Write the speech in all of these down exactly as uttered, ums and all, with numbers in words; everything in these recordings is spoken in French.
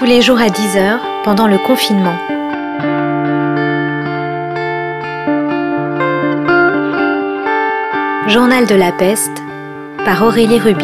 tous les jours à dix heures pendant le confinement. Journal de la peste par Aurélie Ruby.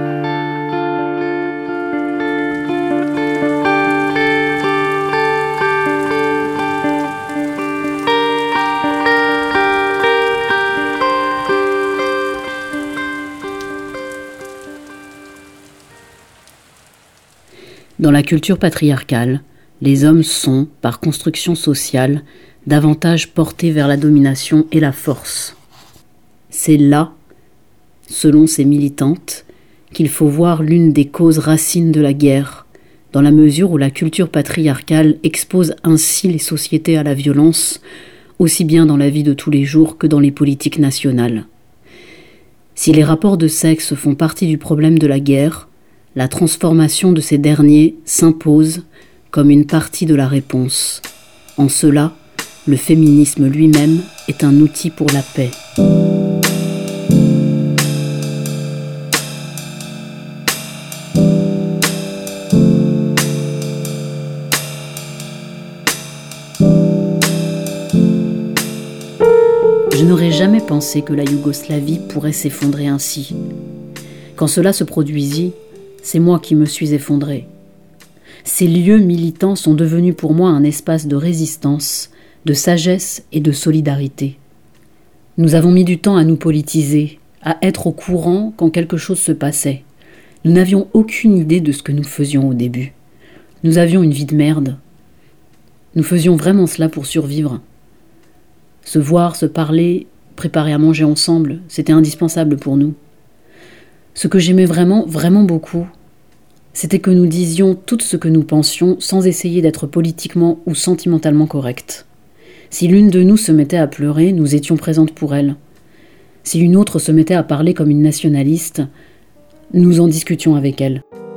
Dans la culture patriarcale, les hommes sont, par construction sociale, davantage portés vers la domination et la force. C'est là, selon ces militantes, qu'il faut voir l'une des causes racines de la guerre, dans la mesure où la culture patriarcale expose ainsi les sociétés à la violence, aussi bien dans la vie de tous les jours que dans les politiques nationales. Si les rapports de sexe font partie du problème de la guerre, la transformation de ces derniers s'impose comme une partie de la réponse. En cela, le féminisme lui-même est un outil pour la paix. Je n'aurais jamais pensé que la Yougoslavie pourrait s'effondrer ainsi. Quand cela se produisit, c'est moi qui me suis effondrée. Ces lieux militants sont devenus pour moi un espace de résistance, de sagesse et de solidarité. Nous avons mis du temps à nous politiser, à être au courant quand quelque chose se passait. Nous n'avions aucune idée de ce que nous faisions au début. Nous avions une vie de merde. Nous faisions vraiment cela pour survivre. Se voir, se parler, préparer à manger ensemble, c'était indispensable pour nous. Ce que j'aimais vraiment, vraiment beaucoup, c'était que nous disions tout ce que nous pensions sans essayer d'être politiquement ou sentimentalement correctes. Si l'une de nous se mettait à pleurer, nous étions présentes pour elle. Si une autre se mettait à parler comme une nationaliste, nous en discutions avec elle.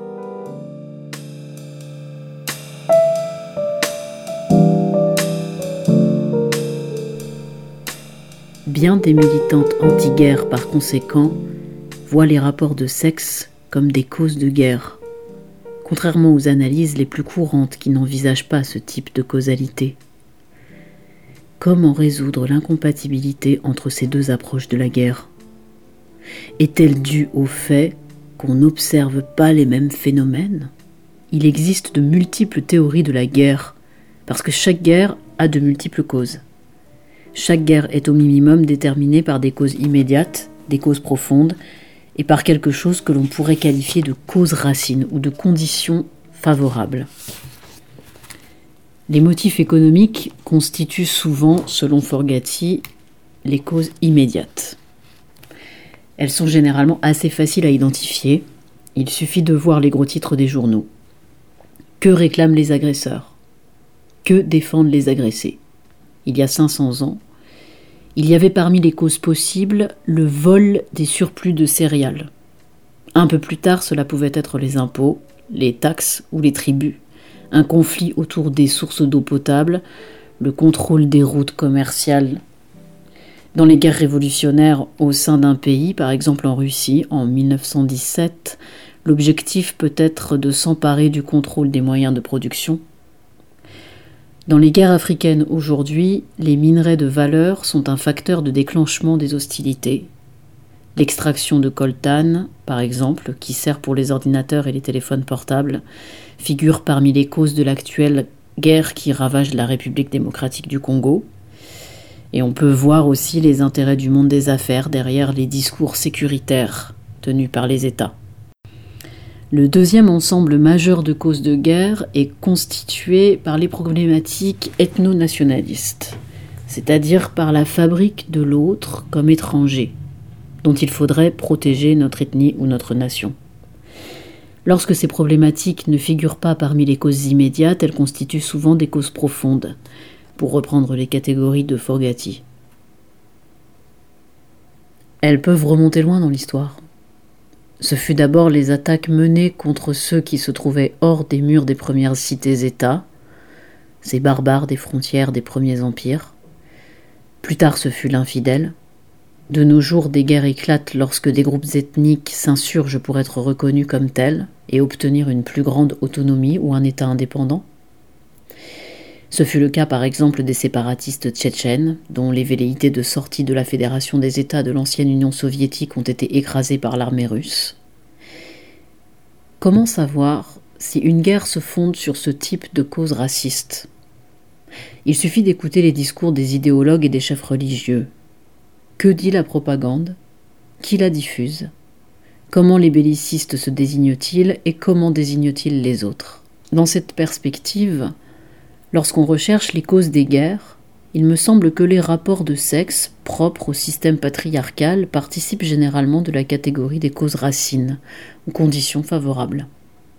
Bien des militantes anti-guerre, par conséquent, voient les rapports de sexe comme des causes de guerre, contrairement aux analyses les plus courantes qui n'envisagent pas ce type de causalité. Comment résoudre l'incompatibilité entre ces deux approches de la guerre ? Est-elle due au fait qu'on n'observe pas les mêmes phénomènes ? Il existe de multiples théories de la guerre, parce que chaque guerre a de multiples causes. Chaque guerre est au minimum déterminée par des causes immédiates, des causes profondes, et par quelque chose que l'on pourrait qualifier de cause racine ou de conditions favorables. Les motifs économiques constituent souvent, selon Forgati, les causes immédiates. Elles sont généralement assez faciles à identifier. Il suffit de voir les gros titres des journaux. Que réclament les agresseurs ? Que défendent les agressés ? Il y a cinq cents ans, il y avait parmi les causes possibles le vol des surplus de céréales. Un peu plus tard, cela pouvait être les impôts, les taxes ou les tributs, un conflit autour des sources d'eau potable, le contrôle des routes commerciales. Dans les guerres révolutionnaires au sein d'un pays, par exemple en Russie, en mille neuf cent dix-sept, l'objectif peut être de s'emparer du contrôle des moyens de production. Dans les guerres africaines aujourd'hui, les minerais de valeur sont un facteur de déclenchement des hostilités. L'extraction de coltan, par exemple, qui sert pour les ordinateurs et les téléphones portables, figure parmi les causes de l'actuelle guerre qui ravage la République démocratique du Congo. Et on peut voir aussi les intérêts du monde des affaires derrière les discours sécuritaires tenus par les États. Le deuxième ensemble majeur de causes de guerre est constitué par les problématiques ethno-nationalistes, c'est-à-dire par la fabrique de l'autre comme étranger, dont il faudrait protéger notre ethnie ou notre nation. Lorsque ces problématiques ne figurent pas parmi les causes immédiates, elles constituent souvent des causes profondes, pour reprendre les catégories de Forgati. Elles peuvent remonter loin dans l'histoire. Ce fut d'abord les attaques menées contre ceux qui se trouvaient hors des murs des premières cités-États, ces barbares des frontières des premiers empires. Plus tard, ce fut l'infidèle. De nos jours, des guerres éclatent lorsque des groupes ethniques s'insurgent pour être reconnus comme tels et obtenir une plus grande autonomie ou un État indépendant. Ce fut le cas par exemple des séparatistes tchétchènes, dont les velléités de sortie de la Fédération des États de l'ancienne Union soviétique ont été écrasées par l'armée russe. Comment savoir si une guerre se fonde sur ce type de cause raciste ? Il suffit d'écouter les discours des idéologues et des chefs religieux. Que dit la propagande ? Qui la diffuse ? Comment les bellicistes se désignent-ils et comment désignent-ils les autres ? Dans cette perspective, lorsqu'on recherche les causes des guerres, il me semble que les rapports de sexe propres au système patriarcal participent généralement de la catégorie des causes racines, ou conditions favorables.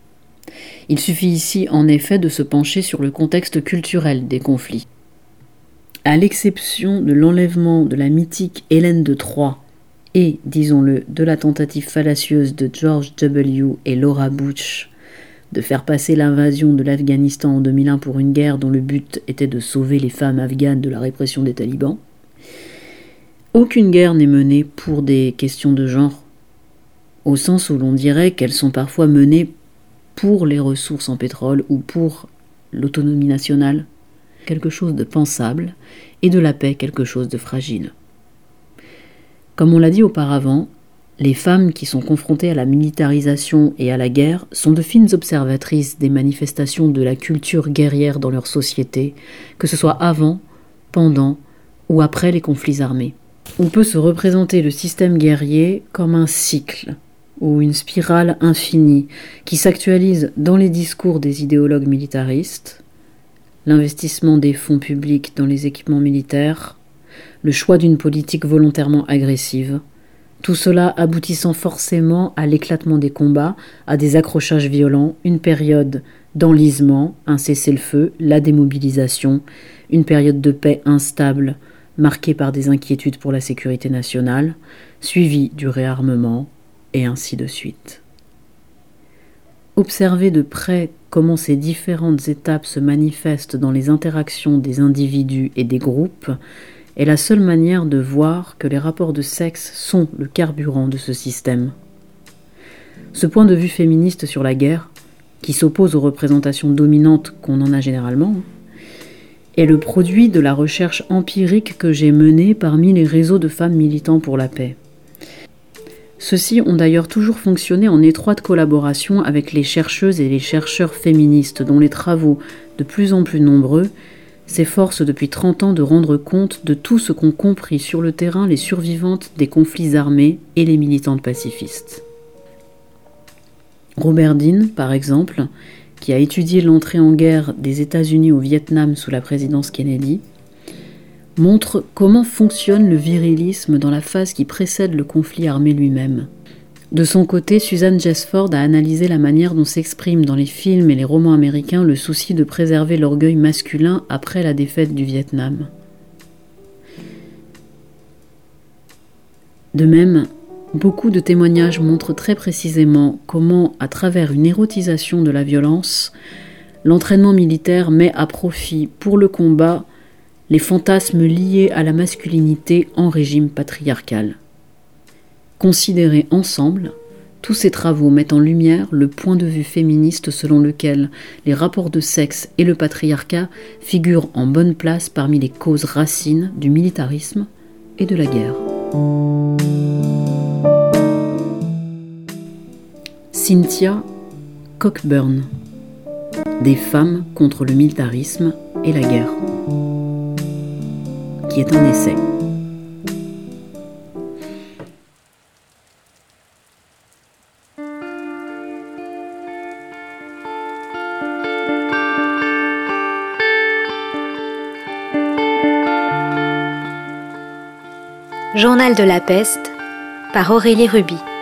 Il suffit ici en effet de se pencher sur le contexte culturel des conflits. À l'exception de l'enlèvement de la mythique Hélène de Troie et, disons-le, de la tentative fallacieuse de George W. et Laura Bush de faire passer l'invasion de l'Afghanistan en deux mille un pour une guerre dont le but était de sauver les femmes afghanes de la répression des talibans, aucune guerre n'est menée pour des questions de genre, au sens où l'on dirait qu'elles sont parfois menées pour les ressources en pétrole ou pour l'autonomie nationale, quelque chose de pensable, et de la paix quelque chose de fragile. Comme on l'a dit auparavant, les femmes qui sont confrontées à la militarisation et à la guerre sont de fines observatrices des manifestations de la culture guerrière dans leur société, que ce soit avant, pendant ou après les conflits armés. On peut se représenter le système guerrier comme un cycle ou une spirale infinie qui s'actualise dans les discours des idéologues militaristes, l'investissement des fonds publics dans les équipements militaires, le choix d'une politique volontairement agressive, tout cela aboutissant forcément à l'éclatement des combats, à des accrochages violents, une période d'enlisement, un cessez-le-feu, la démobilisation, une période de paix instable, marquée par des inquiétudes pour la sécurité nationale, suivie du réarmement, et ainsi de suite. Observer de près comment ces différentes étapes se manifestent dans les interactions des individus et des groupes est la seule manière de voir que les rapports de sexe sont le carburant de ce système. Ce point de vue féministe sur la guerre, qui s'oppose aux représentations dominantes qu'on en a généralement, est le produit de la recherche empirique que j'ai menée parmi les réseaux de femmes militant pour la paix. Ceux-ci ont d'ailleurs toujours fonctionné en étroite collaboration avec les chercheuses et les chercheurs féministes dont les travaux, de plus en plus nombreux, s'efforcent depuis trente ans de rendre compte de tout ce qu'ont compris sur le terrain les survivantes des conflits armés et les militantes pacifistes. Robert Dean, par exemple, qui a étudié l'entrée en guerre des États-Unis au Vietnam sous la présidence Kennedy, montre comment fonctionne le virilisme dans la phase qui précède le conflit armé lui-même. De son côté, Susan Jesford a analysé la manière dont s'exprime dans les films et les romans américains le souci de préserver l'orgueil masculin après la défaite du Vietnam. De même, beaucoup de témoignages montrent très précisément comment, à travers une érotisation de la violence, l'entraînement militaire met à profit pour le combat les fantasmes liés à la masculinité en régime patriarcal. Considérés ensemble, tous ces travaux mettent en lumière le point de vue féministe selon lequel les rapports de sexe et le patriarcat figurent en bonne place parmi les causes racines du militarisme et de la guerre. Cynthia Cockburn, Des femmes contre le militarisme et la guerre, qui est un essai. Journal de la peste par Aurélie Ruby.